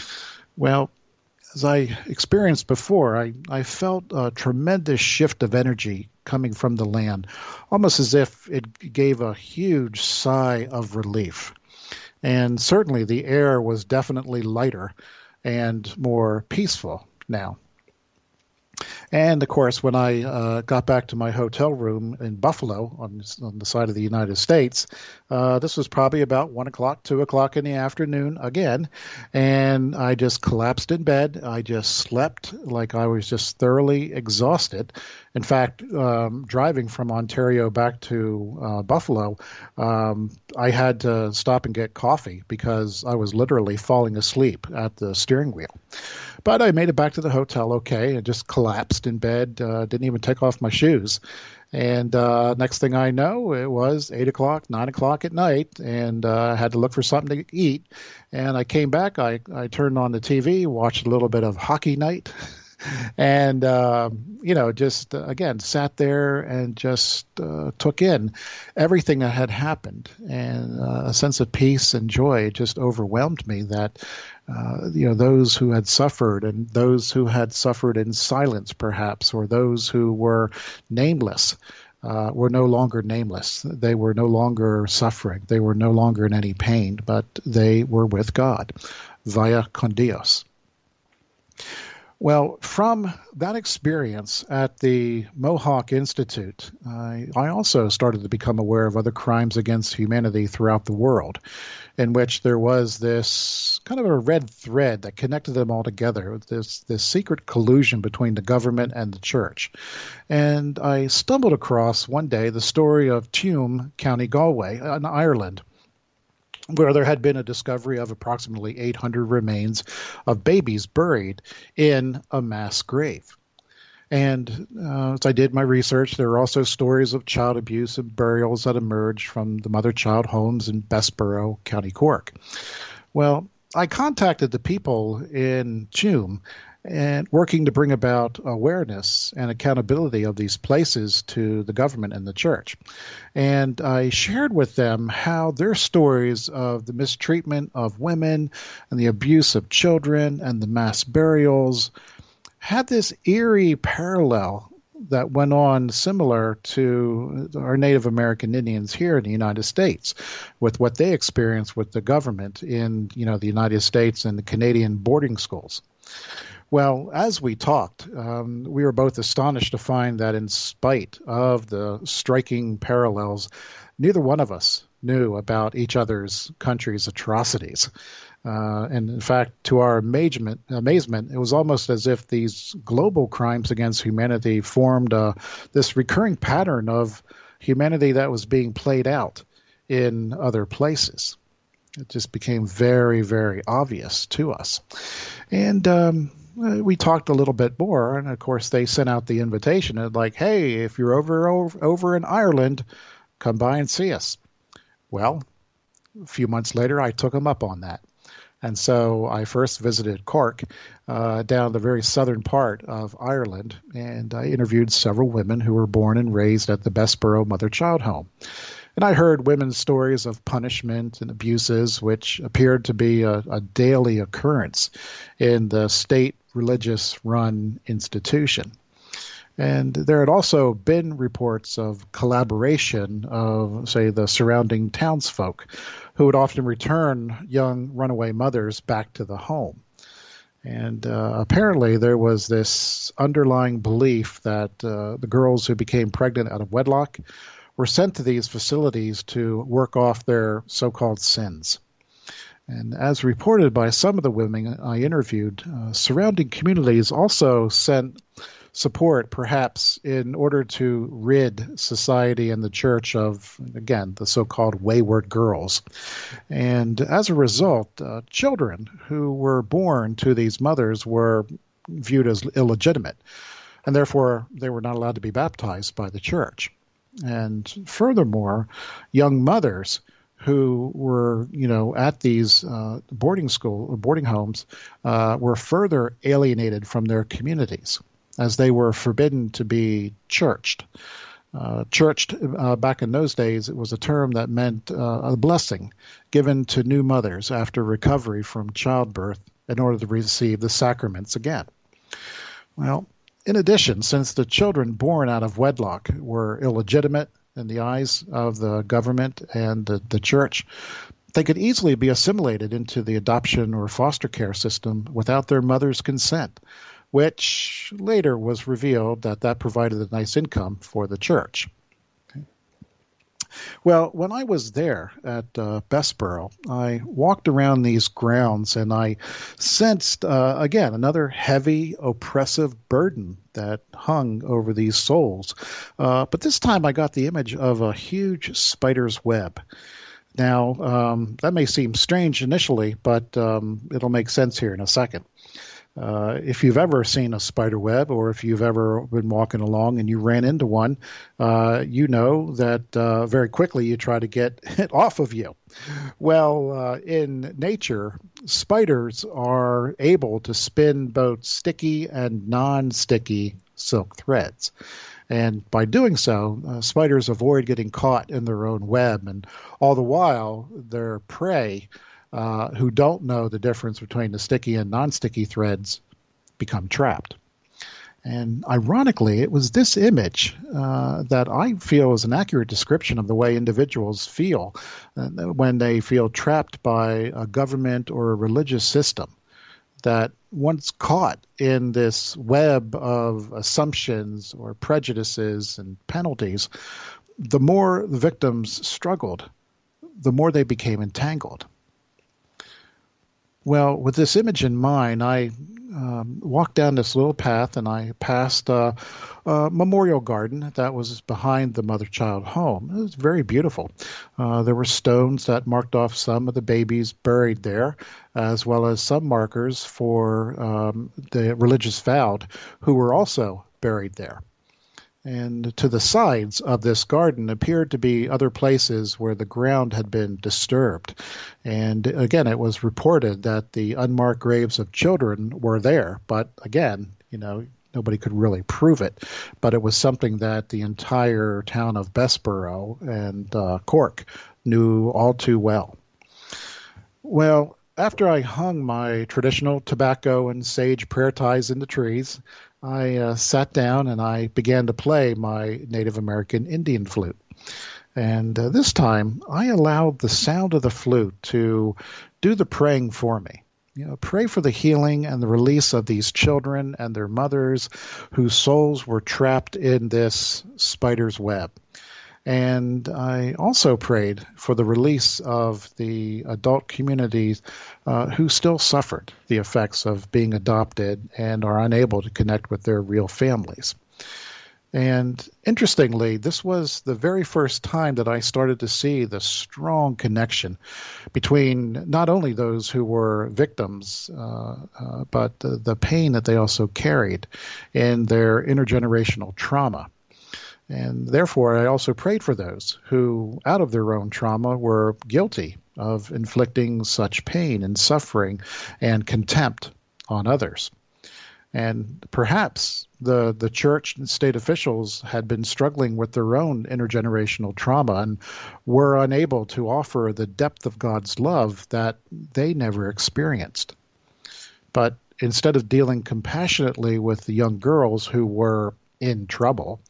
Well, as I experienced before, I, I felt a tremendous shift of energy coming from the land, almost as if it gave a huge sigh of relief. And certainly the air was definitely lighter and more peaceful now. And of course, when I uh, got back to my hotel room in Buffalo on, on the side of the United States, uh, this was probably about one o'clock, two o'clock in the afternoon again. And I just collapsed in bed. I just slept like I was just thoroughly exhausted. In fact, um, driving from Ontario back to uh, Buffalo, um, I had to stop and get coffee because I was literally falling asleep at the steering wheel. But I made it back to the hotel okay and just collapsed in bed, uh, didn't even take off my shoes. And uh, next thing I know, it was eight o'clock, nine o'clock at night, and uh, I had to look for something to eat. And I came back, I, I turned on the T V, watched a little bit of Hockey Night, and, uh, you know, just, uh, again, sat there and just uh, took in everything that had happened. And uh, a sense of peace and joy just overwhelmed me that, uh, you know, those who had suffered and those who had suffered in silence, perhaps, or those who were nameless, uh, were no longer nameless. They were no longer suffering. They were no longer in any pain, but they were with God, via con Dios. Well, from that experience at the Mohawk Institute, I, I also started to become aware of other crimes against humanity throughout the world, in which there was this kind of a red thread that connected them all together, this, this secret collusion between the government and the church. And I stumbled across one day the story of Tuam, County Galway, in Ireland, where there had been a discovery of approximately eight hundred remains of babies buried in a mass grave. And uh, as I did my research, there were also stories of child abuse and burials that emerged from the mother-child homes in Bessborough, County Cork. Well, I contacted the people in Tuam and working to bring about awareness and accountability of these places to the government and the church. And I shared with them how their stories of the mistreatment of women and the abuse of children and the mass burials had this eerie parallel that went on similar to our Native American Indians here in the United States, with what they experienced with the government in, you know, the United States and the Canadian boarding schools. Well, as we talked, um, we were both astonished to find that in spite of the striking parallels, neither one of us knew about each other's country's atrocities. Uh, and in fact, to our amazement, amazement, it was almost as if these global crimes against humanity formed uh, this recurring pattern of humanity that was being played out in other places. It just became very, very obvious to us. And um, we talked a little bit more, and of course they sent out the invitation and like, hey, if you're over, over over in Ireland, come by and see us. Well, a few months later, I took them up on that. And so I first visited Cork, uh, down the very southern part of Ireland, and I interviewed several women who were born and raised at the Bessborough mother-child home. And I heard women's stories of punishment and abuses, which appeared to be a, a daily occurrence in the state religious-run institution. And there had also been reports of collaboration of, say, the surrounding townsfolk, who would often return young runaway mothers back to the home. And uh, apparently there was this underlying belief that uh, the girls who became pregnant out of wedlock were sent to these facilities to work off their so-called sins. And as reported by some of the women I interviewed, uh, surrounding communities also sent support, perhaps in order to rid society and the church of, again, the so-called wayward girls. And as a result, uh, children who were born to these mothers were viewed as illegitimate, and therefore they were not allowed to be baptized by the church. And furthermore, young mothers who were, you know, at these uh, boarding school, boarding homes, uh, were further alienated from their communities, as they were forbidden to be churched. Uh, churched, uh, back in those days, it was a term that meant uh, a blessing given to new mothers after recovery from childbirth in order to receive the sacraments again. Well, in addition, since the children born out of wedlock were illegitimate in the eyes of the government and the, the church, they could easily be assimilated into the adoption or foster care system without their mother's consent, which later was revealed that that provided a nice income for the church. Well, when I was there at uh, Bessborough, I walked around these grounds and I sensed, uh, again, another heavy, oppressive burden that hung over these souls. Uh, but this time I got the image of a huge spider's web. Now, um, that may seem strange initially, but um, it'll make sense here in a second. Uh, if you've ever seen a spider web, or if you've ever been walking along and you ran into one, uh, you know that uh, very quickly you try to get it off of you. Well, uh, in nature, spiders are able to spin both sticky and non-sticky silk threads. And by doing so, uh, spiders avoid getting caught in their own web, and all the while their prey, Uh, who don't know the difference between the sticky and non-sticky threads, become trapped. And ironically, it was this image uh, that I feel is an accurate description of the way individuals feel uh, when they feel trapped by a government or a religious system. That once caught in this web of assumptions or prejudices and penalties, the more the victims struggled, the more they became entangled. Well, with this image in mind, I um, walked down this little path and I passed uh, a memorial garden that was behind the mother-child home. It was very beautiful. Uh, there were stones that marked off some of the babies buried there, as well as some markers for um, the religious vowed who were also buried there. And to the sides of this garden appeared to be other places where the ground had been disturbed. And again, it was reported that the unmarked graves of children were there. But again, you know, nobody could really prove it. But it was something that the entire town of Bessborough and uh, Cork knew all too well. Well, after I hung my traditional tobacco and sage prayer ties in the trees, I uh, sat down and I began to play my Native American Indian flute. And uh, this time, I allowed the sound of the flute to do the praying for me. You know, pray for the healing and the release of these children and their mothers whose souls were trapped in this spider's web. And I also prayed for the release of the adult communities uh, who still suffered the effects of being adopted and are unable to connect with their real families. And interestingly, this was the very first time that I started to see the strong connection between not only those who were victims, uh, uh, but the, the pain that they also carried in their intergenerational trauma. And therefore, I also prayed for those who, out of their own trauma, were guilty of inflicting such pain and suffering and contempt on others. And perhaps the, the church and state officials had been struggling with their own intergenerational trauma and were unable to offer the depth of God's love that they never experienced. But instead of dealing compassionately with the young girls who were in trouble,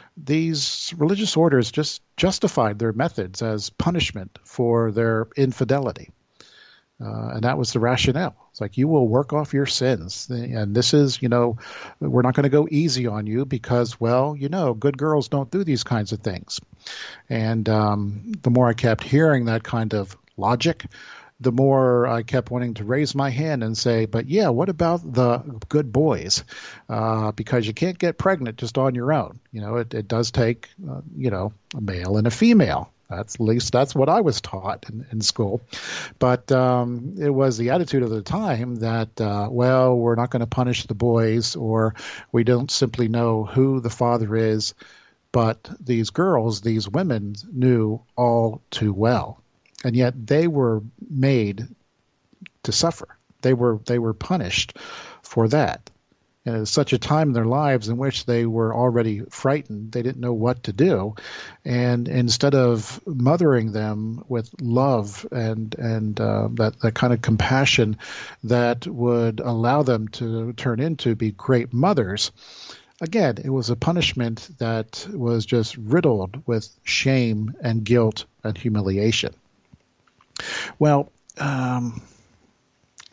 these religious orders just justified their methods as punishment for their infidelity. Uh, and that was the rationale. It's like, you will work off your sins. And this is, you know, we're not going to go easy on you because, well, you know, good girls don't do these kinds of things. And um, the more I kept hearing that kind of logic, the more I kept wanting to raise my hand and say, but yeah, what about the good boys? Uh, because you can't get pregnant just on your own. You know, it, it does take, uh, you know, a male and a female. That's at least that's what I was taught in, in school. But um, it was the attitude of the time that, uh, well, we're not going to punish the boys, or we don't simply know who the father is. But these girls, these women knew all too well. And yet they were made to suffer. They were they were punished for that. And it was such a time in their lives in which they were already frightened. They didn't know what to do. And instead of mothering them with love and and uh, that, that kind of compassion that would allow them to turn into be great mothers, again, it was a punishment that was just riddled with shame and guilt and humiliation. Well, um,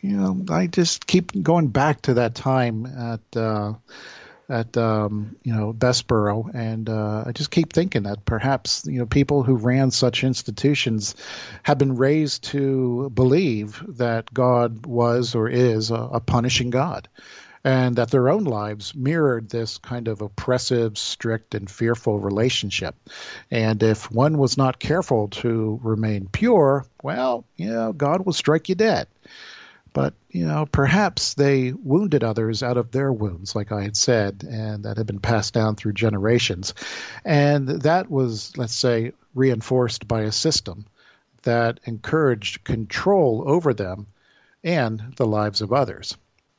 you know, I just keep going back to that time at uh, at um, you know Bessborough, and uh, I just keep thinking that perhaps you know people who ran such institutions have been raised to believe that God was or is a, a punishing God, and that their own lives mirrored this kind of oppressive, strict, and fearful relationship. And if one was not careful to remain pure, well, you know, God will strike you dead. But, you know, perhaps they wounded others out of their wounds, like I had said, and that had been passed down through generations. And that was, let's say, reinforced by a system that encouraged control over them and the lives of others.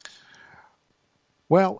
Well,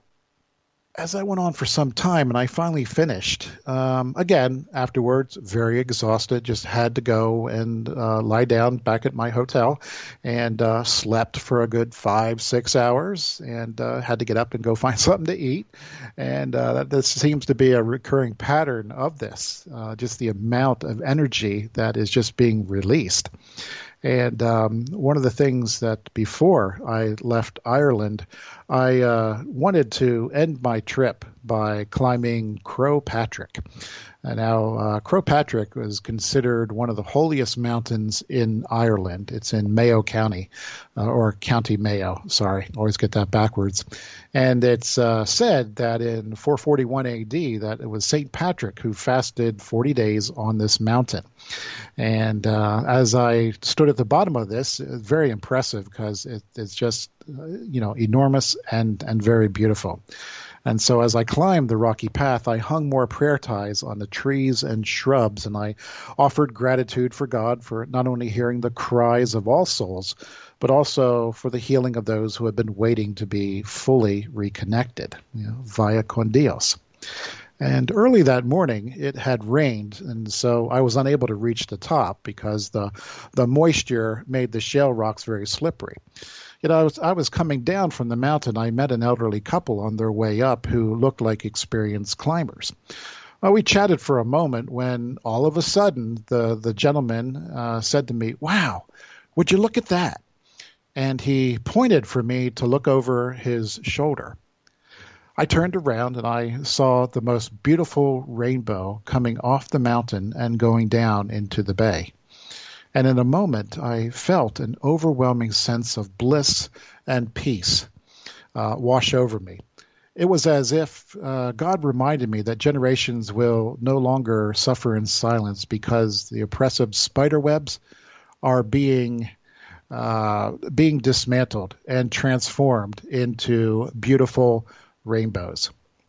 as I went on for some time and I finally finished, um, again, afterwards, very exhausted, just had to go and uh, lie down back at my hotel and uh, slept for a good five, six hours and uh, had to get up and go find something to eat. And uh, that this seems to be a recurring pattern of this, uh, just the amount of energy that is just being released. And um, one of the things that before I left Ireland, I uh, wanted to end my trip by climbing Croagh Patrick. And now, uh, Croagh Patrick was considered one of the holiest mountains in Ireland. It's in Mayo County, uh, or County Mayo. Sorry, always get that backwards. And it's uh, said that in four forty-one A D that it was Saint Patrick who fasted forty days on this mountain. And uh, as I stood at the bottom of this, it was very impressive because it, it's just, uh, you know, enormous and, and very beautiful. And so as I climbed the rocky path, I hung more prayer ties on the trees and shrubs, and I offered gratitude for God for not only hearing the cries of all souls, but also for the healing of those who had been waiting to be fully reconnected, you know, via con Dios. And early that morning, it had rained, and so I was unable to reach the top because the the moisture made the shale rocks very slippery. You know, I was, I was coming down from the mountain. I met an elderly couple on their way up who looked like experienced climbers. Well, we chatted for a moment when all of a sudden the, the gentleman uh, said to me, "Wow, would you look at that?" And he pointed for me to look over his shoulder. I turned around and I saw the most beautiful rainbow coming off the mountain and going down into the bay. And in a moment, I felt an overwhelming sense of bliss and peace uh, wash over me. It was as if uh, God reminded me that generations will no longer suffer in silence because the oppressive spider webs are being uh, being dismantled and transformed into beautiful rainbows.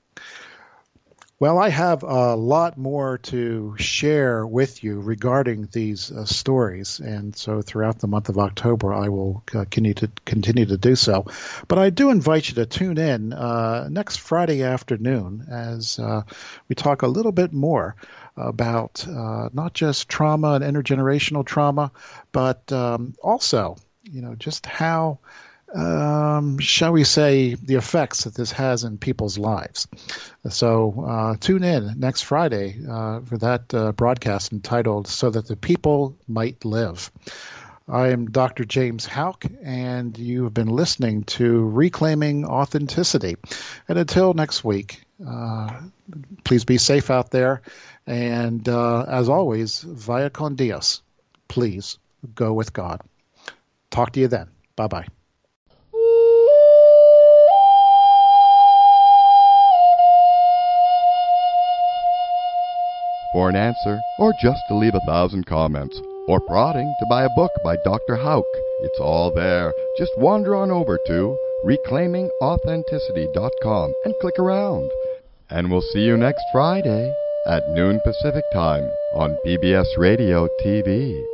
Well, I have a lot more to share with you regarding these uh, stories, and so throughout the month of October, I will uh, continue to continue to do so. But I do invite you to tune in uh, next Friday afternoon as uh, we talk a little bit more about uh, not just trauma and intergenerational trauma, but um, also, you know, just how. Um, shall we say, the effects that this has in people's lives. So uh, tune in next Friday uh, for that uh, broadcast entitled So That the People Might Live. I am Doctor James Houck, and you have been listening to Reclaiming Authenticity. And until next week, uh, please be safe out there. And uh, as always, via con Dios, please go with God. Talk to you then. Bye-bye. For an answer, or just to leave a thousand comments, or prodding to buy a book by Doctor Houck, it's all there. Just wander on over to reclaiming authenticity dot com and click around. And we'll see you next Friday at noon Pacific Time on P B S Radio T V.